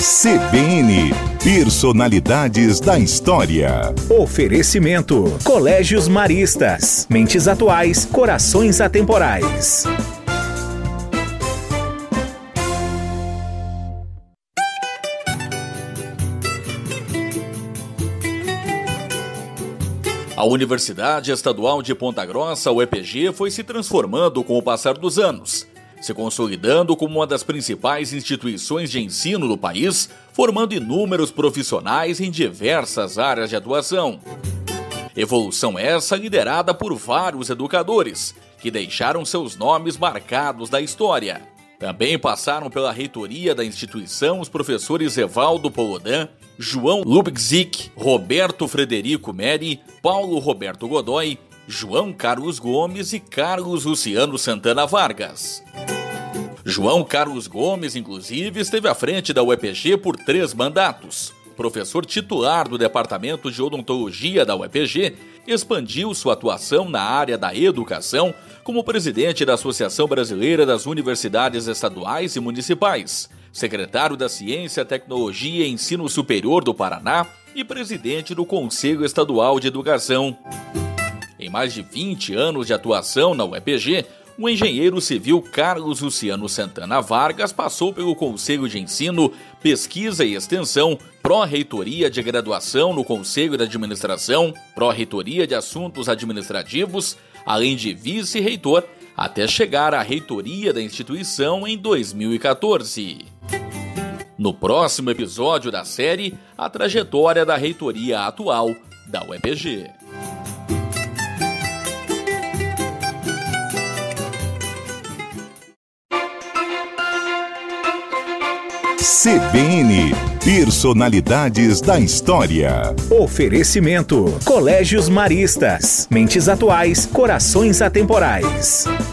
CBN, Personalidades da História. Oferecimento: Colégios Maristas. Mentes atuais, corações atemporais. A Universidade Estadual de Ponta Grossa, UEPG, foi se transformando com o passar dos anos, se consolidando como uma das principais instituições de ensino do país, formando inúmeros profissionais em diversas áreas de atuação. Evolução essa liderada por vários educadores, que deixaram seus nomes marcados da história. Também passaram pela reitoria da instituição os professores Evaldo Polodan, João Lubczyk, Roberto Frederico Meri, Paulo Roberto Godoy, João Carlos Gomes e Carlos Luciano Santana Vargas. João Carlos Gomes, inclusive, esteve à frente da UEPG por 3 mandatos. Professor titular do Departamento de Odontologia da UEPG, expandiu sua atuação na área da educação como presidente da Associação Brasileira das Universidades Estaduais e Municipais, secretário da Ciência, Tecnologia e Ensino Superior do Paraná e presidente do Conselho Estadual de Educação. Em mais de 20 anos de atuação na UEPG, o engenheiro civil Carlos Luciano Santana Vargas passou pelo Conselho de Ensino, Pesquisa e Extensão, Pró-Reitoria de Graduação no Conselho de Administração, Pró-Reitoria de Assuntos Administrativos, além de vice-reitor, até chegar à reitoria da instituição em 2014. No próximo episódio da série, a trajetória da reitoria atual da UEPG. CBN, Personalidades da História. Oferecimento: Colégios Maristas. Mentes atuais, corações atemporais.